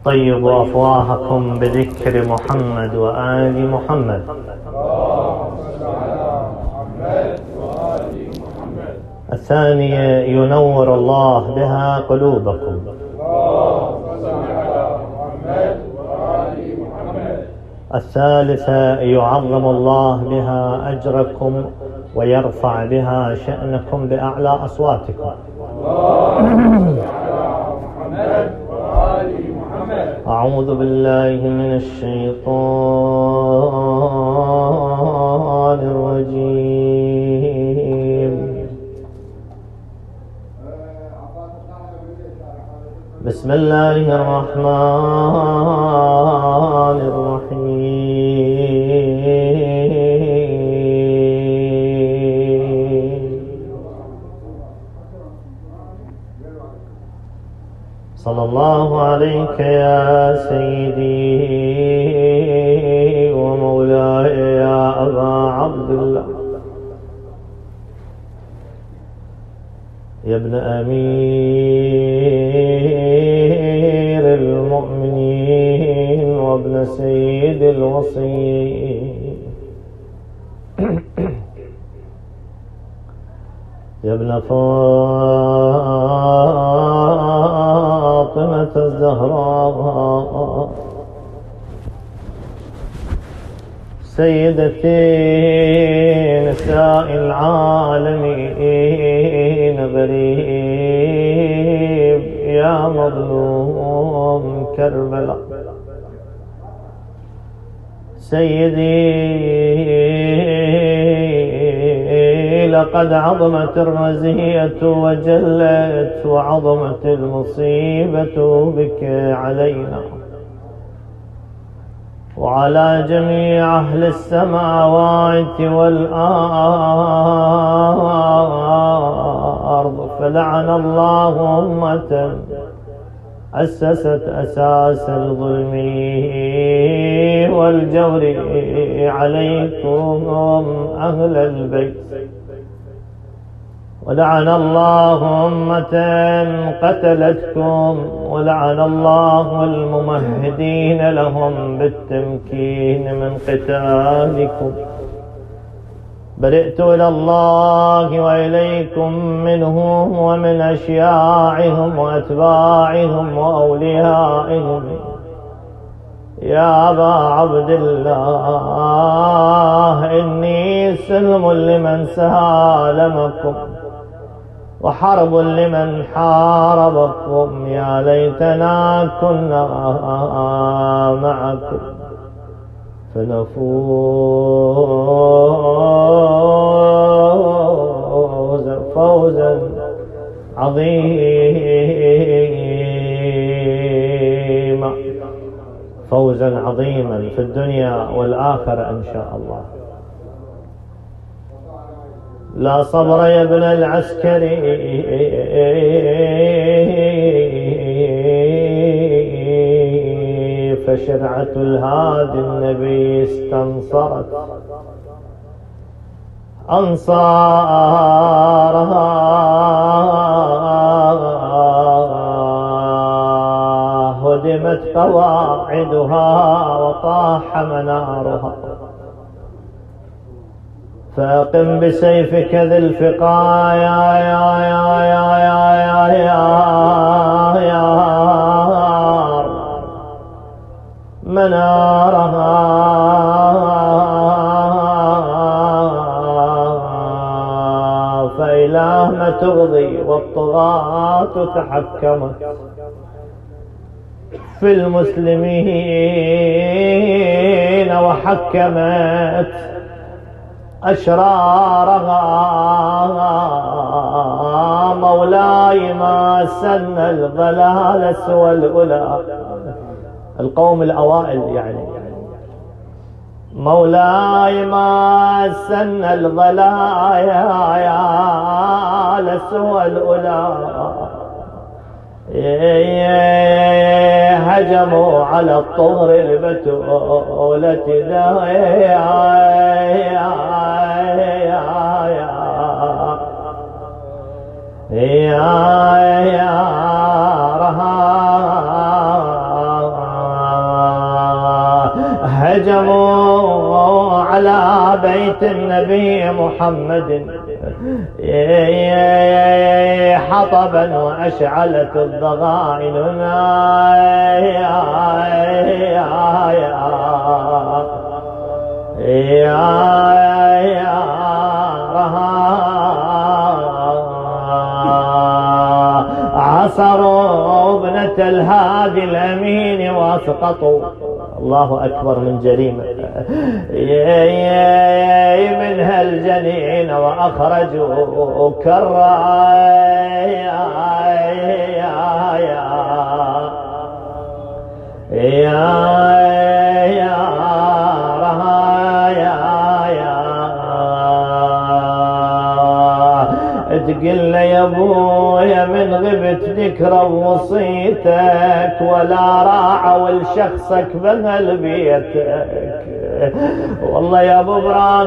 طيبوا أفواهكم بذكر محمد وآل محمد. الثانية ينور الله بها قلوبكم. الثالثة يعظم الله بها أجركم ويرفع بها شأنكم بأعلى أصواتكم. أعوذ بالله من الشيطان الرجيم. بسم الله الرحمن الرحيم. صلى الله عليك يا سيدي ومولاي يا أبا عبد الله، يا ابن أمير المؤمنين وابن سيد الوصيين، يا ابن فاطمة الزهراء، سيدتي نساء العالمين، غريب يا مظلوم كربلاء، سيدي لقد عظمت الرزية وجلت وعظمت المصيبة بك علينا وعلى جميع أهل السماوات والأرض، فلعن الله أمة أسست أساس الظلم والجور عليكم أهل البيت، ولعن الله أمة قتلتكم، ولعن الله الممهدين لهم بالتمكين من قتالكم. برئت إلى الله وإليكم منهم ومن أشياعهم وأتباعهم وأوليائهم يا أبا عبد الله، إني سلم لمن سالمكم وحرب لمن حاربكم، يا ليتنا كنا معكم فنفوز فوزا عظيما، فوزا عظيما في الدنيا والآخرة إن شاء الله. لا صبر يا ابن العسكري فشرعة الهادي النبي استنصرت أنصارها، هدمت قواعدها وطاح منارها، فأقم بسيفك ذي الفقا يا منارها، فإله ما تغضي والطغاة تحكمت في المسلمين وحكمت أشرارها. مولاي ما سن الضلال سوى الأولى، القوم الأوائل يعني، مولاي ما سن الضلال سوى الأولى، هجموا على الطهر البتولة يا رها بيت النبي محمد حطبا وأشعلت الضغائن عصروا ابنة الهادي الأمين واسقطوا، الله أكبر من جريمة، منها الجنين وأخرجوا كرا تقل يا ابويا من غبت ذكرى وصيتك ولا راعوا لشخصك بهل بيتك. والله يا ابو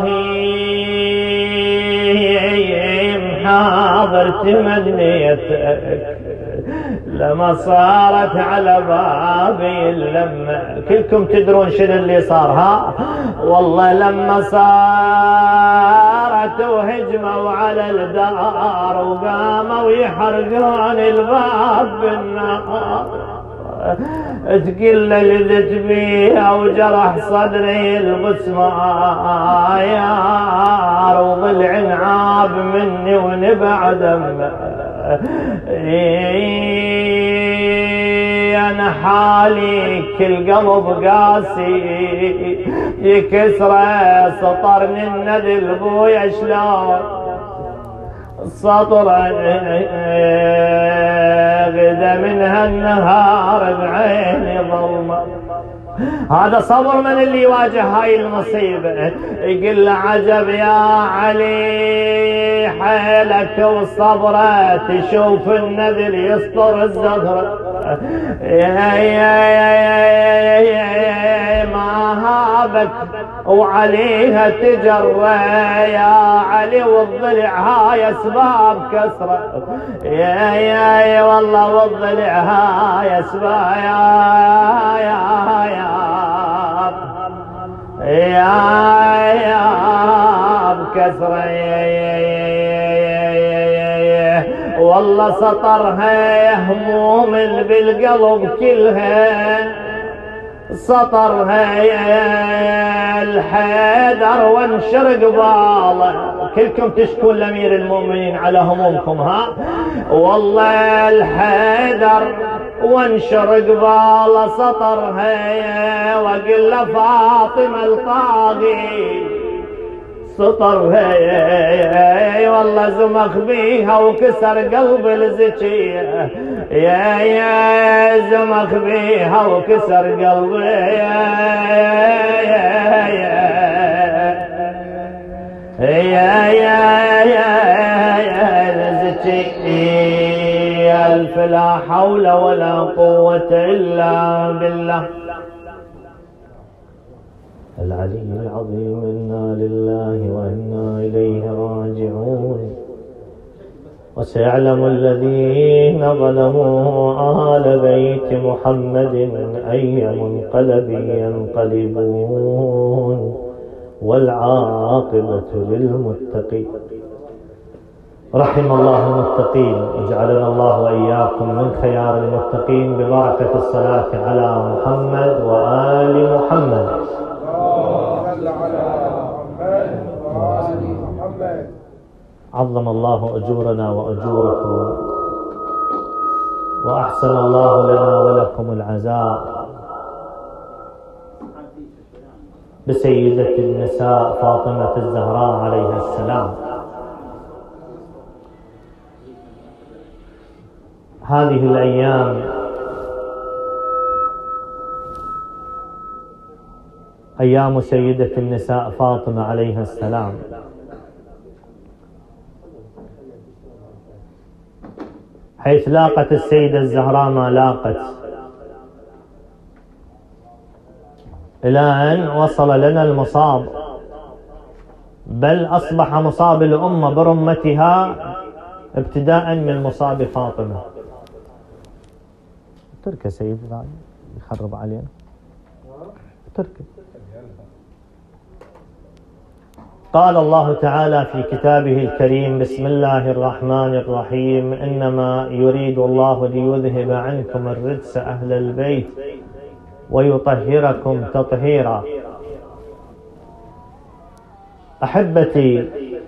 ابراهيم حاضر تمنيتك لما صارت على بابي اللمة. كلكم تدرون شنو اللي صار ها؟ والله لما صارت وهجموا على الدار وقاموا يحرقون الباب بالنار، تقل لذت بيها وجرح صدري البسمايار وضلع انعاب مني ونبع دمه. أنا حالي كل قلب قاسي يكسره سطرني الندل بويا شلون سطر غدا من هالنهار بعيني ظلمه. هذا صبر من اللي يواجه هاي المصيبة. يقول له عجب يا علي حيلك وصبره تشوف النذل يسطر الزهرة ما هابك وعليها تجرى يا علي والضلع هاي اسباب كسرة يا والله والضلع هاي اسباب يا بكسرة والله سطرها هموم بالقلب كلها سطرها الحيدر وانشر قباله. كلكم تشكون لأمير المؤمنين على همومكم ها؟ والله الحيدر وانشر قباله سطرها وقل له فاطمة الطاغي سطرها والله زمخ بيها وكسر قلب الزكية يا زمخ بيها وكسر قلبي يا الزكية ألف لا حول ولا قوة إلا بالله العلي العظيم. إنا لله وإنا إليه راجعون. وسيعلم الذين ظلموا آل بيت محمد أي منقلب ينقلبون والعاقبة للمتقين. رحم الله المتقين وجعلنا الله وإياكم من خيار المتقين ببركة الصلاة على محمد وآل محمد. عظم الله أجورنا وأجوركم وأحسن الله لنا ولكم العزاء بسيدة النساء فاطمة الزهراء عليها السلام. هذه الأيام أيام سيدة النساء فاطمة عليها السلام، حيث لاقت السيدة الزهراء ما لاقت، إلى أن وصل لنا المصاب، بل أصبح مصاب الأمة برمتها ابتداء من مصاب فاطمة. تركه سيدنا يخرب علينا، تركه. قال الله تعالى في كتابه الكريم: بسم الله الرحمن الرحيم، إنما يريد الله ليذهب عنكم الرجس أهل البيت ويطهركم تطهيرا. أحبتي،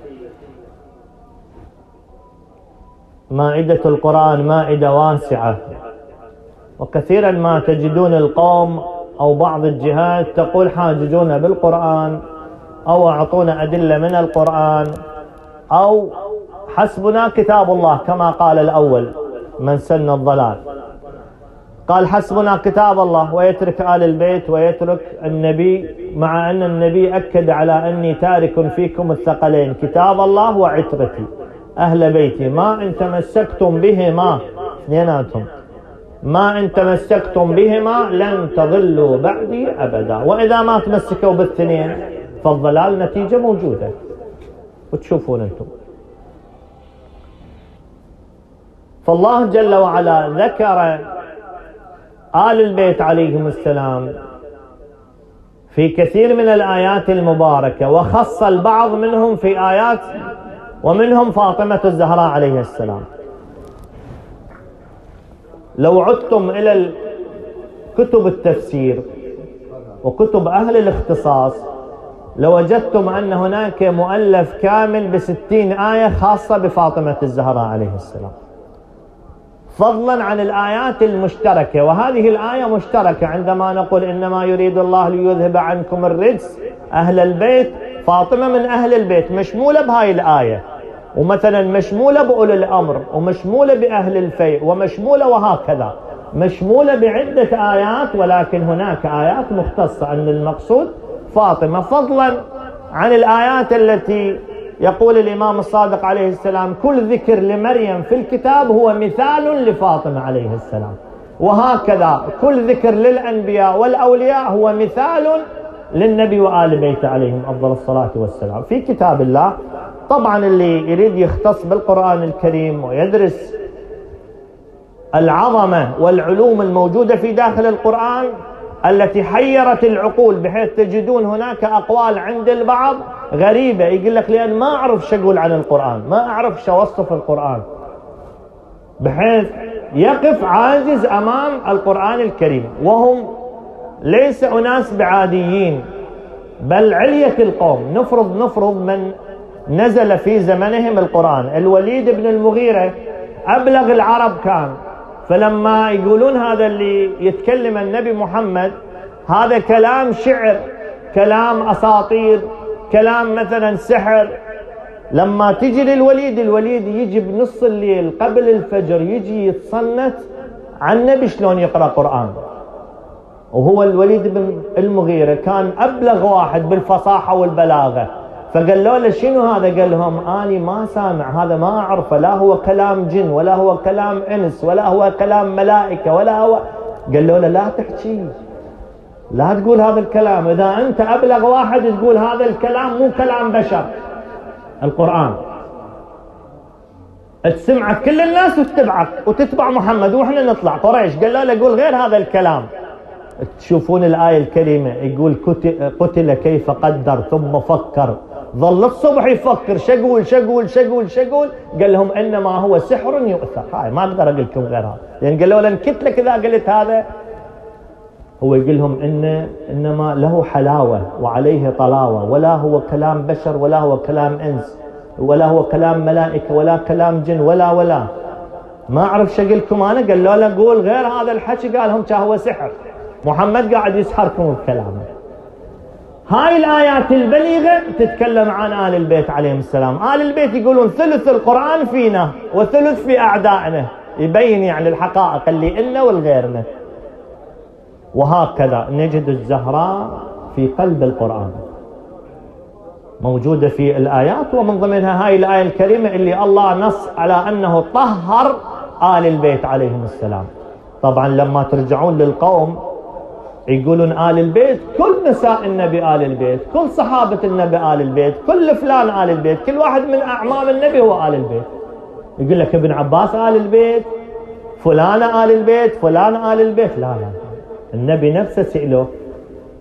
مائدة القرآن مائدة واسعة، وكثيرا ما تجدون القوم أو بعض الجهات تقول حاججونا بالقرآن، أو أعطونا أدلة من القرآن، أو حسبنا كتاب الله كما قال الأول من سن الضلال، قال حسبنا كتاب الله ويترك آل البيت ويترك النبي، مع أن النبي أكد على أني تارك فيكم الثقلين كتاب الله وعترتي أهل بيتي، ما إن تمسكتم بهما اثنيناتهم، ما إن تمسكتم بهما لن تضلوا بعدي أبدا. وإذا ما تمسكوا بالثنين فالضلال نتيجة موجودة وتشوفون أنتم. فالله جل وعلا ذكر آل البيت عليهم السلام في كثير من الآيات المباركة، وخص البعض منهم في آيات، ومنهم فاطمة الزهراء عليه السلام. لو عدتم إلى كتب التفسير وكتب أهل الاختصاص لوجدتم أن هناك مؤلف كامل ب60 آية خاصة بفاطمة الزهراء عليه السلام، فضلا عن الآيات المشتركة. وهذه الآية مشتركة عندما نقول إنما يريد الله ليذهب عنكم الرجس أهل البيت، فاطمة من أهل البيت مشمولة بهاي الآية، ومثلا مشمولة بأولي الأمر، ومشمولة بأهل الفيء، ومشمولة وهكذا، مشمولة بعدة آيات، ولكن هناك آيات مختصة أن المقصود فاطمة، فضلا عن الآيات التي يقول الإمام الصادق عليه السلام: كل ذكر لمريم في الكتاب هو مثال لفاطمة عليه السلام. وهكذا كل ذكر للأنبياء والأولياء هو مثال للنبي وآل بيت عليهم أفضل الصلاة والسلام في كتاب الله. طبعا اللي يريد يختص بالقرآن الكريم ويدرس العظمة والعلوم الموجودة في داخل القرآن التي حيرت العقول، بحيث تجدون هناك أقوال عند البعض غريبة، يقول لك لأن ما أعرف شو أقول عن القرآن، ما أعرف شو أوصف القرآن، بحيث يقف عاجز أمام القرآن الكريم. وهم ليس أناس بعاديين، بل علية القوم. نفرض من نزل في زمنهم القرآن، الوليد بن المغيرة أبلغ العرب كان، فلما يقولون هذا اللي يتكلم النبي محمد هذا كلام شعر، كلام أساطير، كلام مثلا سحر، لما تجي للوليد، الوليد يجي بنص الليل قبل الفجر يجي يتصنت عن النبي شلون يقرأ قرآن. وهو الوليد بن المغيرة كان أبلغ واحد بالفصاحة والبلاغة، فقالوا له شنو هذا؟ قال لهم أني ما سامع، هذا ما أعرفه، لا هو كلام جن ولا هو كلام إنس ولا هو كلام ملائكة ولا هو. قالوا له لا تحكي، لا تقول هذا الكلام، إذا أنت أبلغ واحد تقول هذا الكلام مو كلام بشر، القرآن تسمعك كل الناس وتتبعك وتتبع محمد وإحنا نطلع قريش. قالوا له قول غير هذا الكلام. تشوفون الآية الكريمة يقول قتل كيف قدر ثم فكر، ظل الصبح يفكر شقول. قال لهم إنما هو سحر يؤثر. هاي ما أقدر أقول لكم غير هذا، لأن قالوا له انكت لك إذا قلت هذا. هو يقول لهم إنما له حلاوة وعليه طلاوة، ولا هو كلام بشر ولا هو كلام إنس ولا هو كلام ملائكة ولا كلام جن ولا ما أعرف شو لكم أنا. قالوا له قول غير هذا الحكي، قالهم هو سحر، محمد قاعد يسحركم بكلامه. هاي الآيات البليغة تتكلم عن آل البيت عليهم السلام. آل البيت يقولون ثلث القرآن فينا وثلث في أعدائنا، يبين يعني الحقائق اللي إلنا والغيرنا. وهكذا نجد الزهراء في قلب القرآن موجودة في الآيات، ومن ضمنها هاي الآية الكريمة اللي الله نص على أنه طهر آل البيت عليهم السلام. طبعا لما ترجعون للقوم يقولون آل البيت كل نساء النبي آل البيت، كل صحابة النبي آل البيت، كل فلان آل البيت، كل واحد من أعمام النبي هو آل البيت. يقول لك ابن عباس آل البيت، فلان آل البيت، فلان آل البيت. لا، النبي نفسه سئله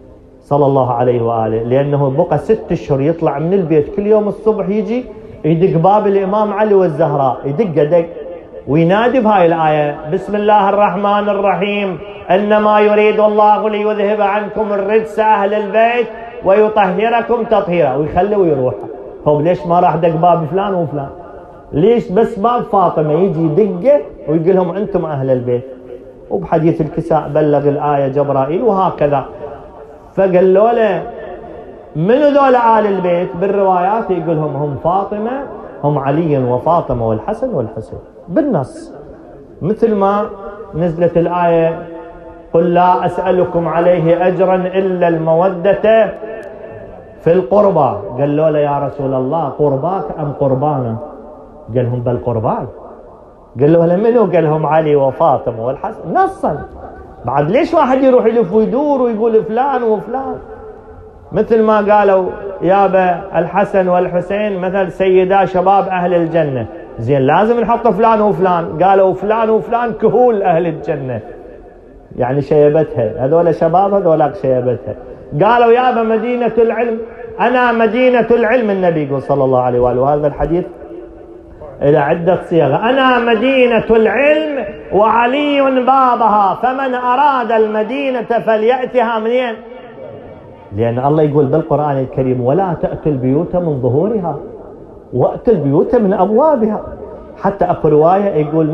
صلى الله عليه وآله، لأنه بقى 6 أشهر يطلع من البيت كل يوم الصبح يجي يدق باب الإمام علي والزهراء، يدق دق وينادي بهاي الآية: بسم الله الرحمن الرحيم، إنما يريد الله ليذهب عنكم الرجس أهل البيت ويطهركم تطهيرا، ويخلي ويروح. هو ليش ما راح دق باب فلان وفلان؟ ليش بس باب فاطمة يجي يدقه ويقول لهم أنتم أهل البيت؟ وبحديث الكساء بلغ الآية جبرائيل وهكذا. فقال له من ذول آل البيت؟ بالروايات يقول هم فاطمة، هم علي وفاطمة والحسن والحسين بالنص، مثل ما نزلت الآية: قل لا أسألكم عليه أجرا إلا المودة في القربى. قال له يا رسول الله قرباك أم قربانا؟ قال لهم بل قرباي. قال له منو؟ قال لهم علي وفاطمة والحسن نصا. بعد ليش واحد يروح يلف ويدور ويقول فلان وفلان؟ مثل ما قالوا يابا الحسن والحسين مثل سيدا شباب أهل الجنة، زين لازم نحط فلان وفلان. قالوا فلان وفلان كهول أهل الجنة، يعني شيبتها، هذول شباب هذولاك شيبتها. قالوا يابا مدينة العلم، أنا مدينة العلم. النبي يقول صلى الله عليه وآله، وهذا الحديث إلى عدة صيغ: أنا مدينة العلم وعلي بابها، فمن أراد المدينة فليأتها منين؟ لأن الله يقول بالقرآن الكريم: ولا تأتوا البيوت من ظهورها وأتوا البيوت من أبوابها. حتى أكو رواية يقول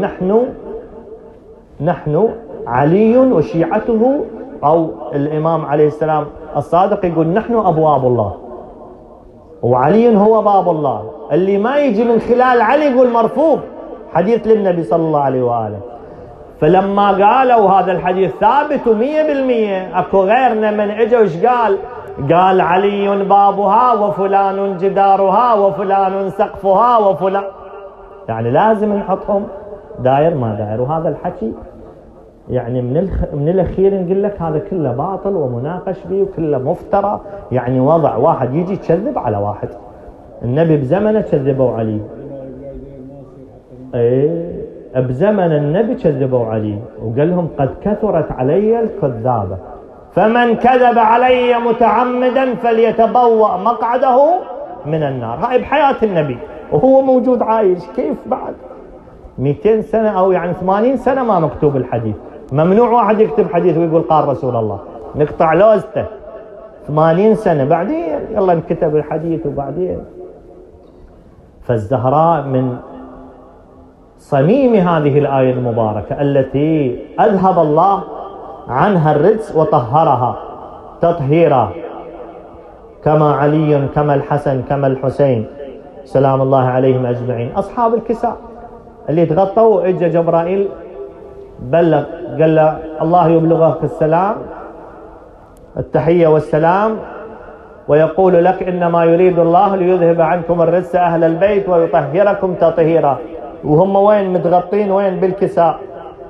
نحن علي وشيعته، أو الإمام عليه السلام الصادق يقول نحن أبواب الله، وعلي هو باب الله. اللي ما يجي من خلال علي يقول مرفوض، حديث للنبي صلى الله عليه وآله. فلما قالوا هذا الحديث ثابت 100%، اكو غيرنا من اجوا ايش قال علي بابها وفلان جدارها وفلان سقفها وفلان، يعني لازم نحطهم داير ما داير. وهذا الحكي يعني من الاخير نقول لك هذا كله باطل ومناقش به وكله مفترى، يعني وضع واحد يجي يكذب على واحد. النبي بزمنه كذبوا علي، بزمن النبي كذبوا علي وقال لهم: قد كثرت علي الكذابة، فمن كذب علي متعمدا فليتبوأ مقعده من النار. هاي بحياة النبي وهو موجود عايش. كيف بعد 200 سنة أو يعني 80 سنة ما مكتوب الحديث؟ ممنوع واحد يكتب حديث ويقول قال رسول الله، نقطع لوزته. 80 سنة بعدين يلا انكتب الحديث وبعدين. فالزهراء من صميم هذه الآية المباركة التي أذهب الله عنها الرجس وطهرها تطهيرا، كما علي كما الحسن كما الحسين سلام الله عليهم أجمعين. أصحاب الكساء اللي تغطوا، اجى جبرائيل بلغ قال له: الله يبلغك السلام، التحية والسلام، ويقول لك: إنما يريد الله ليذهب عنكم الرجس أهل البيت ويطهركم تطهيرا. وهم وين متغطين؟ وين؟ بالكساء.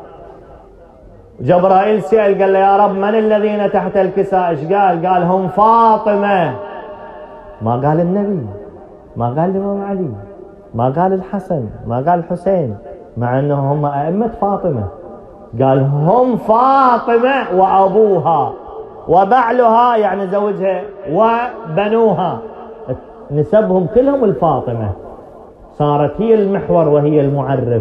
جبرائيل سأل قال له: يا رب من الذين تحت الكساء؟ ايش قال هم فاطمة. ما قال النبي، ما قال الإمام علي، ما قال الحسن، ما قال الحسين، مع أنهم هم أئمة فاطمة. قال هم فاطمة وأبوها وبعلها، يعني زوجها، وبنوها، نسبهم كلهم الفاطمة، صارت هي المحور وهي المعرف.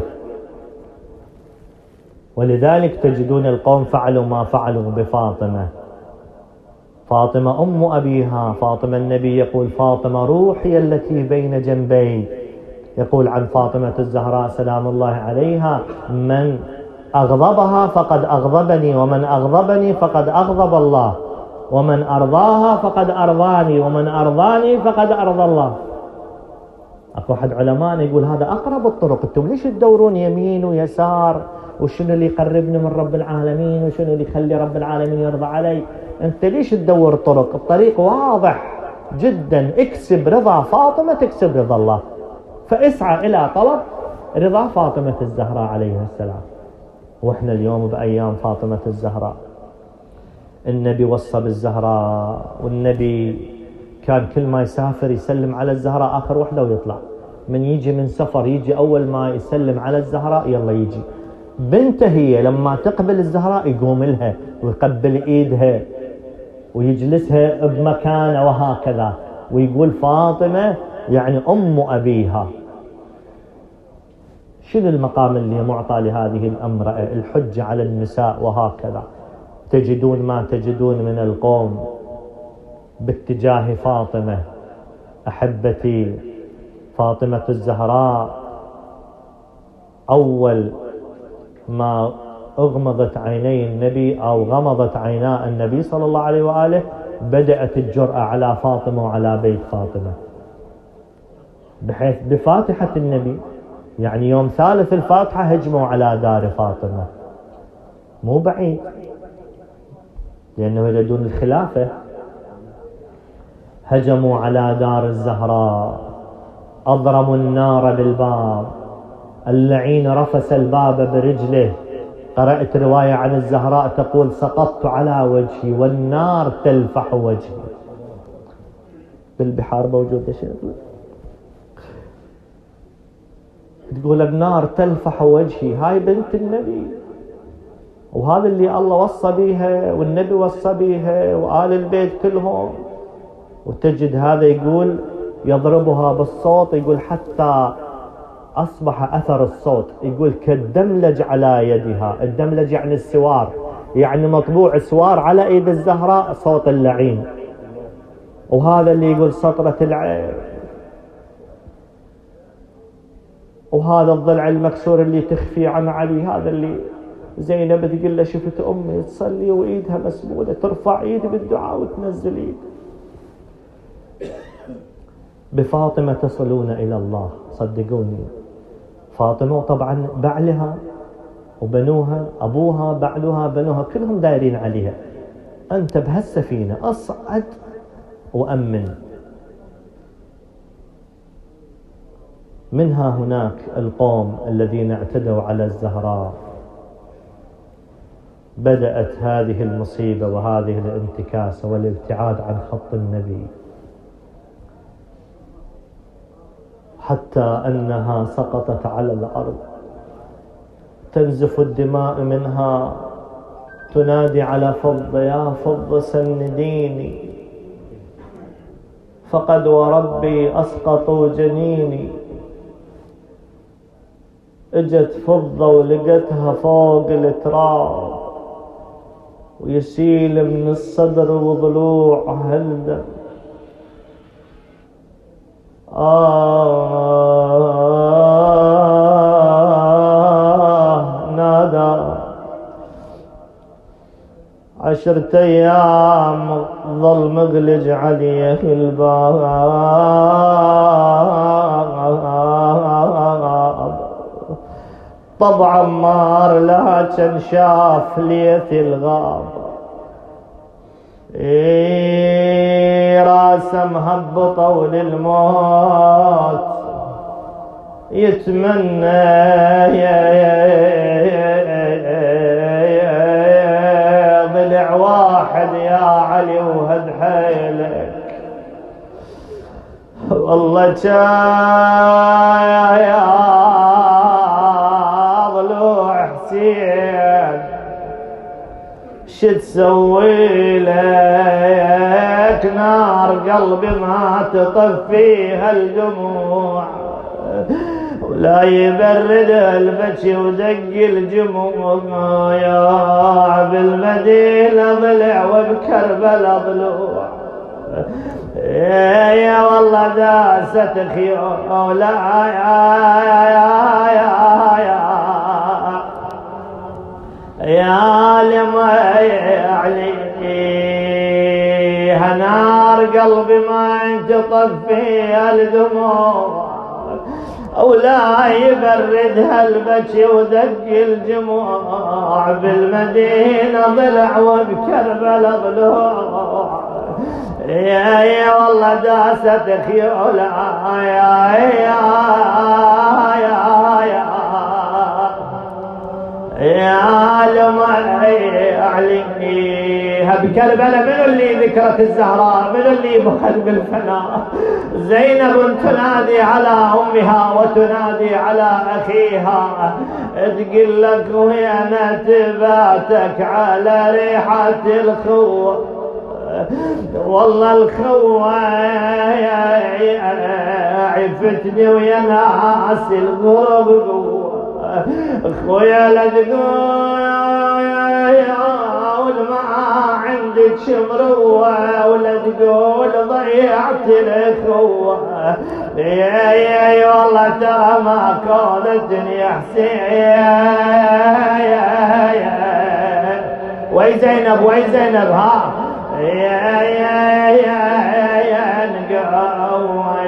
ولذلك تجدون القوم فعلوا ما فعلوا بفاطمة. فاطمة أم أبيها، فاطمة النبي يقول: فاطمة روحي التي بين جنبي. يقول عن فاطمة الزهراء سلام الله عليها: من أغضبها فقد أغضبني، ومن أغضبني فقد أغضب الله، ومن أرضاها فقد أرضاني، ومن أرضاني فقد أرضى الله. أكو أحد علماء يقول هذا أقرب الطرق، أنتم ليش تدورون يمين ويسار وشنو اللي يقربني من رب العالمين وشنو اللي يخلي رب العالمين يرضى علي؟ أنت ليش تدور طرق؟ الطريق واضح جدا، اكسب رضا فاطمة تكسب رضا الله، فاسعى إلى طلب رضا فاطمة الزهراء عليها السلام. وإحنا اليوم بأيام فاطمة الزهراء. النبي وصى بالزهراء، والنبي كان كل ما يسافر يسلم على الزهراء آخر وحده ويطلع. من يجي من سفر يجي أول ما يسلم على الزهراء يلا يجي. بنته هي لما تقبل الزهراء يقوم لها ويقبل إيدها ويجلسها بمكانه وهكذا، ويقول فاطمة يعني أم أبيها. شنو المقام اللي معطى لهذه الامرأة؟ الحجة على النساء وهكذا. تجدون ما تجدون من القوم باتجاه فاطمة. أحبتي، فاطمة الزهراء أول ما أغمضت عيني النبي أو غمضت عينا النبي صلى الله عليه وآله بدأت الجرأة على فاطمة وعلى بيت فاطمة، بحيث بفاتحة النبي يعني يوم ثالث الفاتحة هجموا على دار فاطمة، مو بعيد لأنه يريدون الخلافة. هجموا على دار الزهراء، أضرموا النار بالباب، اللعين رفس الباب برجله. قرأت رواية عن الزهراء تقول سقطت على وجهي والنار تلفح وجهي. بالبحار موجودة شيء تقول النار تلفح وجهي. هاي بنت النبي، وهذا اللي الله وصى بيها والنبي وصى بيها وآل البيت كلهم. وتجد هذا يقول يضربها بالصوت، يقول حتى أصبح أثر الصوت يقول كالدملج على يدها. الدملج يعني السوار، يعني مطبوع سوار على ايد الزهراء صوت اللعين. وهذا اللي يقول سطرة العين، وهذا الضلع المكسور اللي تخفي عن علي. هذا اللي زينب تقول له شفت أمي تصلي وإيدها مسمولة، ترفع إيدي بالدعاء وتنزل إيد. بفاطمة تصلون إلى الله، صدقوني. فاطمة طبعا بعلها وبنوها، أبوها بعلها بنوها كلهم دايرين عليها. أنت بهالسفينة أصعد وأمن. منها هناك القوم الذين اعتدوا على الزهراء. بدأت هذه المصيبة وهذه الانتكاسة والابتعاد عن خط النبي، حتى أنها سقطت على الأرض تنزف الدماء منها، تنادي على فضة يا فضة سنديني، فقد وربي أسقطوا جنيني. اجت فضة ولقتها فوق التراب ويسيل من الصدر وضلوعها الدم. نادى 10 أيام ظل مغلج عليه الباب. طبعا مار لكن شاف ليث الغاب، راسه مهبطه للموت يتمنى ضلع واحد يا علي وهد حيلك. والله يا ضلوع حسين شو تسوي لك؟ نار قلبي ما تطفيها الدموع، ولا يبرد البكي ودق الجموع. يا بالمدينة ضلع وبكربلاء ضلوع، يا والله داست خيولا يا لما عليها نار قلبي ما تطفيها الدموع، ولا يبردها البكي ودق الجموع. بالمدينة ضلع وبكربلاء ضلوع، يا والله داست خيولا يا لما عليها بكربلاء. من اللي ذكرت الزهراء؟ من اللي بخل بالفناء؟ زينب تنادي على أمها وتنادي على أخيها، تقول لك ويا نتباتك على ريحة الخوة والله الخوة عفتني ويا ناس الغرب قوة اخويا لا تقول ما عندك مروة ولا تقول ضيعت الاخوة يا والله ترى ما كونتني حسين وي زينب وي زينب ها يا نقوى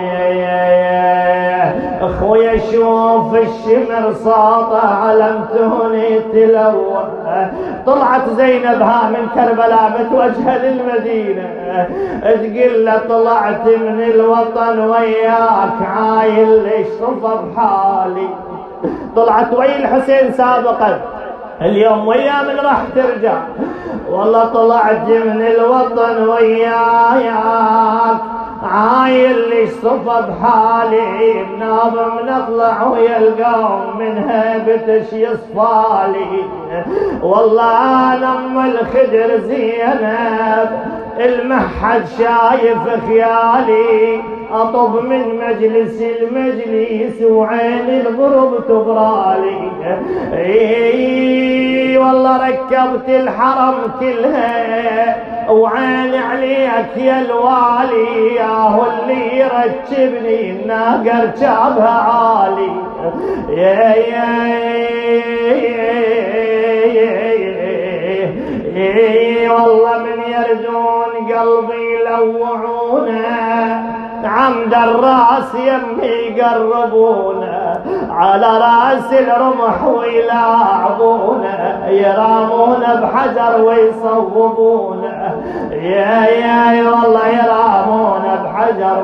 اخويا شوف الشمر ساطع علمتوني تلوى طلعت زينب ها من كربلاء متوجهه للمدينه تقول له طلعت من الوطن وياك عايل ليش صفى بحالي طلعت ويا الحسين سابقا اليوم ويا من راح ترجع والله طلعت من الوطن وياك عايل ليش صفى بحالي بناب نطلع ويا القوم من هيبتش يصفالي والله انا ام الخدر زينب المحد شايف خيالي اطب من مجلس المجلس وعين الغرب تبرالي والله ركبت الحرم كلها وعين عليك يا الوالي ياهو اللي يركبني الناقر جابها عالي والله من يردون قلبي يلوعونه عمد الراس يمي يقربونه على راس الرمح ويلاعبونه يرامونه بحجر ويصوبونه يا والله يرامونه بحجر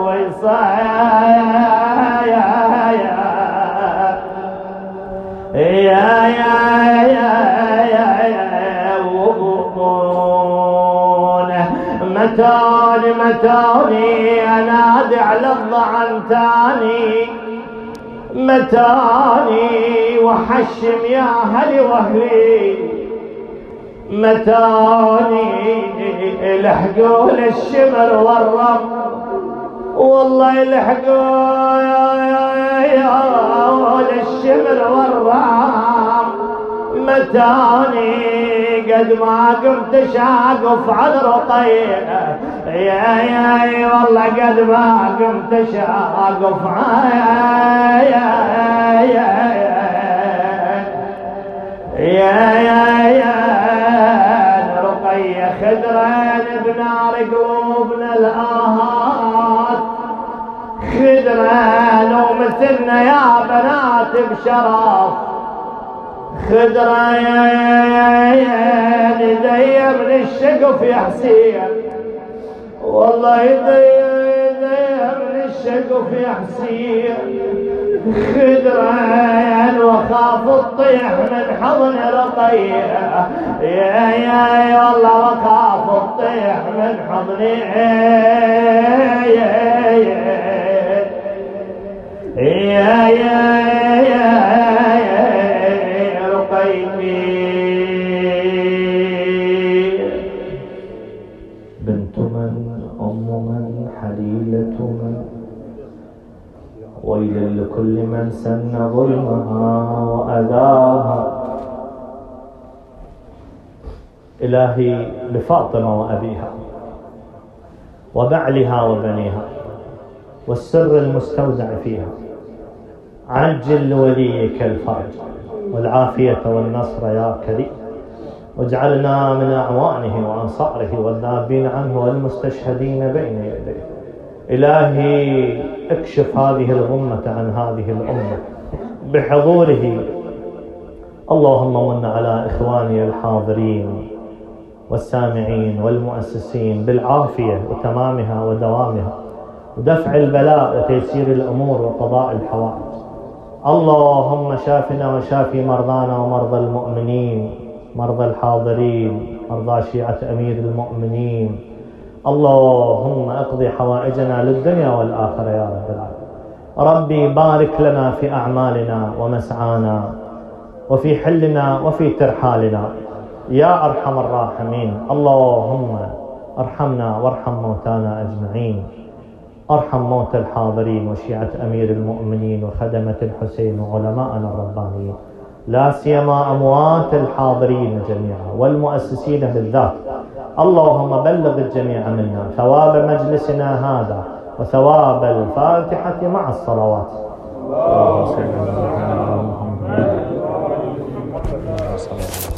متاني انادي على الضعن تاني متاني وحشم يا هلي واهلي متاني لحقوا للشمر والرم والله لحقوا للشمر والرم متاني قد ما قمت شاقف على رقية يا والله قد ما قمت شاقف يا رقية خدرين بنار قلوبنا الآهات خدرين ومثلنا يا بنات بشرف خدرين يدي من الشقف يا حسين والله يدي من الشقف يا حسين خدرين وخاف الطيح من حضن رقية يا والله وخاف الطيح من حضن بنت من أم من حليلة من ويل لكل من سن ظلمها وأذاها إلهي بفاطمة وأبيها وبعلها وبنيها والسر المستودع فيها عجل لوليك الفرج والعافية والنصر يا كريم واجعلنا من أعوانه وأنصاره والذابين عنه والمستشهدين بين يديه إلهي اكشف هذه الغمة عن هذه الأمة بحضوره اللهم من على إخواني الحاضرين والسامعين والمؤسسين بالعافية وتمامها ودوامها ودفع البلاء وتيسير الأمور وقضاء الحوائج اللهم شافنا وشافي مرضانا ومرضى المؤمنين مرضى الحاضرين مرضى شيعة أمير المؤمنين اللهم اقضي حوائجنا للدنيا والآخرة يا رب العالمين ربي بارك لنا في أعمالنا ومسعانا وفي حلنا وفي ترحالنا يا أرحم الراحمين اللهم ارحمنا وارحم موتانا أجمعين، ارحم موتى الحاضرين وشيعة أمير المؤمنين وخدمة الحسين وعلماءنا الربانيين، لا سيما أموات الحاضرين جميعا والمؤسسين بالذات. اللهم بلغ الجميع منا ثواب مجلسنا هذا وثواب الفاتحة مع الصلوات. اللهم صل على محمد.